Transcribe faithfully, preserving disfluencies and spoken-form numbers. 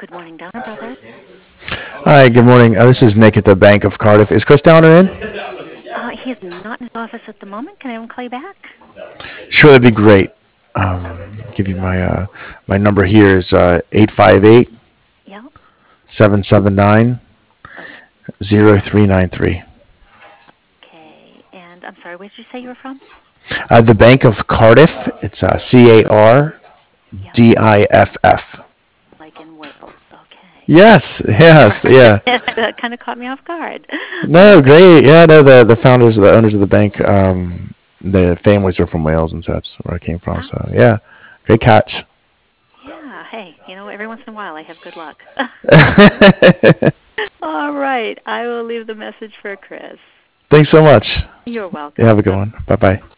Good morning, Downer Brothers. Hi, good morning. Uh, this is Nick at the Bank of Cardiff. Is Chris Downer in? Uh, he is not in his office at the moment. Can I have him call you back? Sure, that'd be great. Um, give you my uh, my number here is uh, eight five eight, Yeah. seven seven nine, Okay. zero three nine three. Okay. And I'm sorry, where did you say you were from? Uh, the Bank of Cardiff. It's uh, C A R Yeah. D I F F. Like in Wales. Okay. Yes, All yes, right. yeah. That kind of caught me off guard. No, great. Yeah, no, the the founders, the owners of the bank, um, the families are from Wales, and so that's where I came from. Ah, So yeah, great catch. yeah. Hey, you know, every once in a while I have good luck. All right. I will leave the message for Chris. Thanks so much. You're You have welcome. a good one. Bye bye.